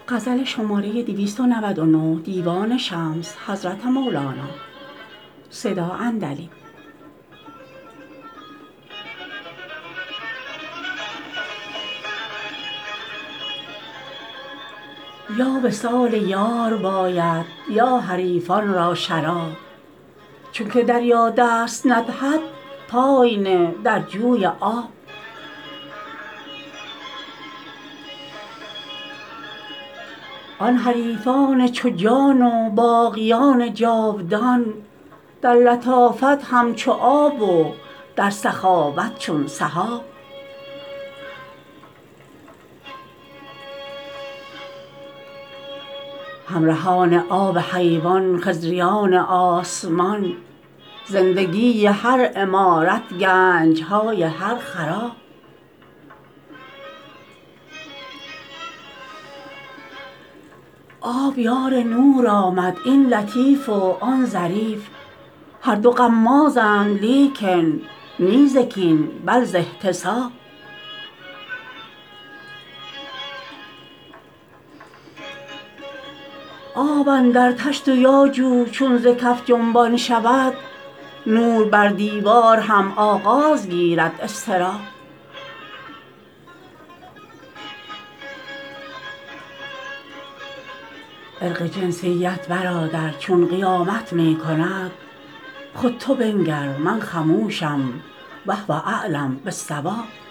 یا وصال یار باید یا حریفان را شراب چونک دریا دست ندهد پای نه در جوی آب آن حریفان چو جان و باقیان جاودان در لطافت همچو آب و در سخاوت چون سحاب همرهان آب حیوان خضریان آسمان زندگی هر عمارت گنج های هر خراب آب یار نور آمد این لطیف و آن ظریف هر دو غمازند لیکن نی ز کین بل ز احتساب آب اندر طشت و یا جو چون ز کف جنبان شود نور بر دیوار هم آغاز گیرد اضطراب عرق جنسیت برادر چون قیامت می کند خود تو بنگر من خموشم و هو اعلم بالصواب